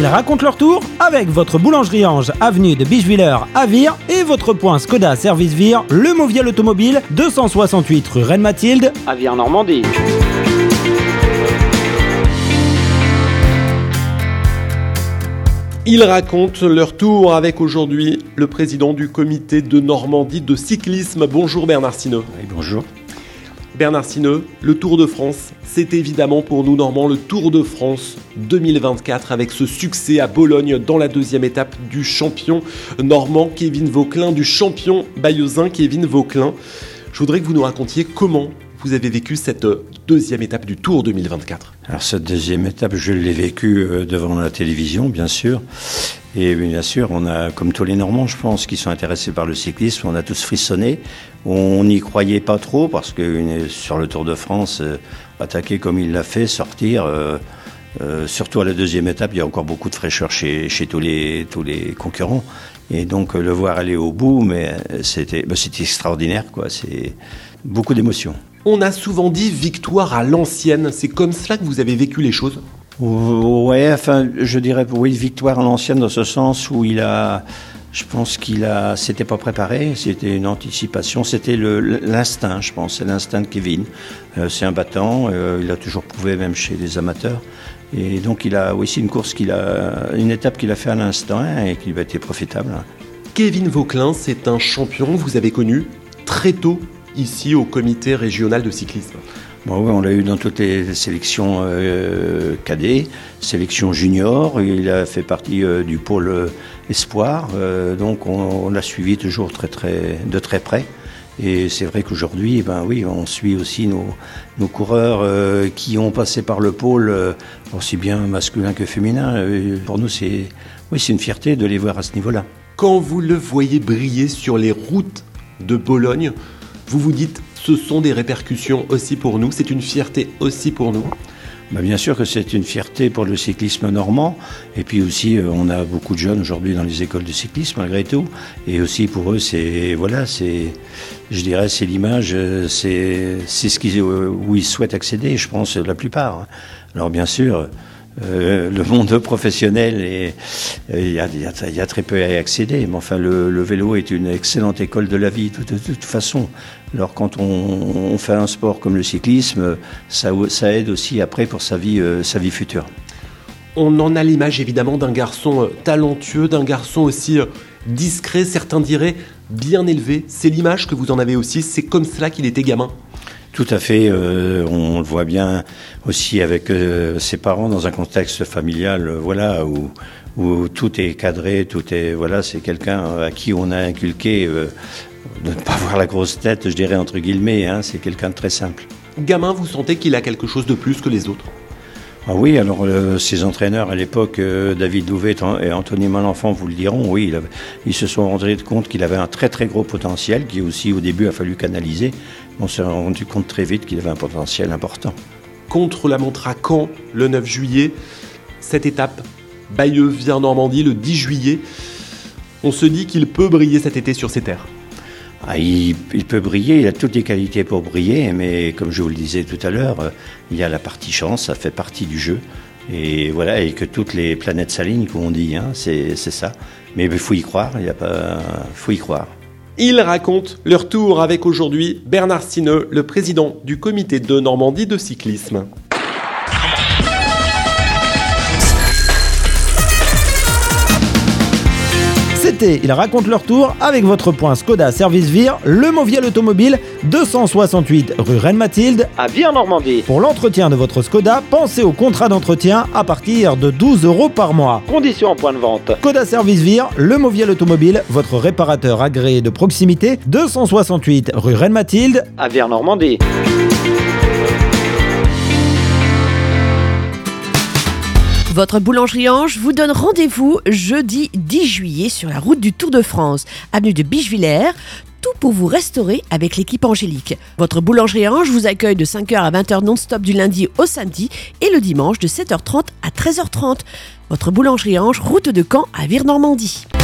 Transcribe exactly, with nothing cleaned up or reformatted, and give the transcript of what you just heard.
Ils racontent leur tour avec votre boulangerie Ange, avenue de Bischwiller à Vire et votre point Skoda Service Vire, le Movial Automobile, deux cent soixante-huit rue Reine-Mathilde à Vire-Normandie. Ils racontent leur tour avec aujourd'hui le président du comité de Normandie de cyclisme. Bonjour Bernard Sineux. Oui, bonjour. Bernard Sineux, le Tour de France, c'est évidemment pour nous Normands le Tour de France deux mille vingt-quatre avec ce succès à Bologne dans la deuxième étape du champion normand Kevin Vauquelin, du champion bayeuxin Kevin Vauquelin. Je voudrais que vous nous racontiez comment vous avez vécu cette deuxième étape du Tour deux mille vingt-quatre. Alors cette deuxième étape, je l'ai vécue devant la télévision, bien sûr. Et bien sûr, on a, comme tous les Normands, je pense, qui sont intéressés par le cyclisme, on a tous frissonné. On n'y croyait pas trop parce que sur le Tour de France, euh, attaquer comme il l'a fait, sortir, euh, euh, surtout à la deuxième étape, il y a encore beaucoup de fraîcheur chez, chez tous les, tous les concurrents. Et donc le voir aller au bout, mais c'était, bah, c'était extraordinaire, quoi. C'est beaucoup d'émotions. On a souvent dit victoire à l'ancienne. C'est comme cela que vous avez vécu les choses ? Ouais, enfin, je dirais oui, victoire à l'ancienne dans ce sens où il a, je pense qu'il a, c'était pas préparé, c'était une anticipation, c'était le, l'instinct, je pense, c'est l'instinct de Kevin. Euh, c'est un battant, euh, il a toujours prouvé même chez les amateurs. Et donc il a, oui, c'est une course qu'il a, une étape qu'il a fait à l'instant hein, et qui va être profitable. Kevin Vauquelin, c'est un champion, vous avez connu très tôt ici au comité régional de cyclisme. Bon, oui, on l'a eu dans toutes les sélections euh, cadets, sélections juniors. Il a fait partie euh, du pôle euh, espoir, euh, donc on, on l'a suivi toujours très, très, de très près. Et c'est vrai qu'aujourd'hui, ben oui, on suit aussi nos, nos coureurs euh, qui ont passé par le pôle, euh, aussi bien masculin que féminin. Euh, pour nous, c'est, oui, c'est une fierté de les voir à ce niveau-là. Quand vous le voyez briller sur les routes de Bologne, vous vous dites, ce sont des répercussions aussi pour nous, c'est une fierté aussi pour nous. Ben bien sûr que c'est une fierté pour le cyclisme normand. Et puis aussi, euh, on a beaucoup de jeunes aujourd'hui dans les écoles de cyclisme, malgré tout. Et aussi pour eux, c'est, voilà, c'est, je dirais, c'est l'image, c'est, c'est ce qu'ils, où ils souhaitent accéder, je pense, la plupart. Alors bien sûr, Euh, le monde professionnel, il euh, y, y, y a très peu à y accéder, mais enfin le, le vélo est une excellente école de la vie de, de, de toute façon. Alors quand on, on fait un sport comme le cyclisme, ça, ça aide aussi après pour sa vie, euh, sa vie future. On en a l'image évidemment d'un garçon talentueux, d'un garçon aussi discret, certains diraient bien élevé. C'est l'image que vous en avez aussi, c'est comme cela qu'il était gamin. Tout à fait, euh, on le voit bien aussi avec euh, ses parents dans un contexte familial, euh, voilà, où, où tout est cadré, tout est, voilà, c'est quelqu'un à qui on a inculqué euh, de ne pas avoir la grosse tête, je dirais entre guillemets, hein, c'est quelqu'un de très simple. Gamin, vous sentez qu'il a quelque chose de plus que les autres ? Ah oui, alors euh, ses entraîneurs à l'époque, euh, David Louvet et Anthony Malenfant vous le diront, oui, il avait, ils se sont rendus compte qu'il avait un très très gros potentiel, qui aussi au début a fallu canaliser. On s'est rendu compte très vite qu'il avait un potentiel important. Contre la montre à Caen, le neuf juillet, cette étape, Bayeux-Vire-Normandie, le dix juillet, on se dit qu'il peut briller cet été sur ces terres. Ah, il, il peut briller, il a toutes les qualités pour briller, mais comme je vous le disais tout à l'heure, il y a la partie chance, ça fait partie du jeu. Et voilà, et que toutes les planètes s'alignent, comme on dit, hein, c'est, c'est ça. Mais il faut y croire, il y a pas, faut y croire. Ils racontent leur tour avec aujourd'hui Bernard Sineux, le président du comité de Normandie de cyclisme. C'était Ils racontent leur tour avec votre point Skoda Service Vire, le Movial Automobile, deux cent soixante-huit rue Reine-Mathilde à Vire-Normandie. Pour l'entretien de votre Skoda, pensez au contrat d'entretien à partir de douze euros par mois. Conditions en point de vente. Skoda Service Vire, le Movial Automobile, votre réparateur agréé de proximité, deux cent soixante-huit rue Reine-Mathilde à Vire-Normandie. Votre boulangerie Ange vous donne rendez-vous jeudi dix juillet sur la route du Tour de France, avenue de Bischwiller. Tout pour vous restaurer avec l'équipe Angélique. Votre boulangerie Ange vous accueille de cinq heures à vingt heures non-stop du lundi au samedi et le dimanche de sept heures trente à treize heures trente. Votre boulangerie Ange, route de Caen à Vire-Normandie.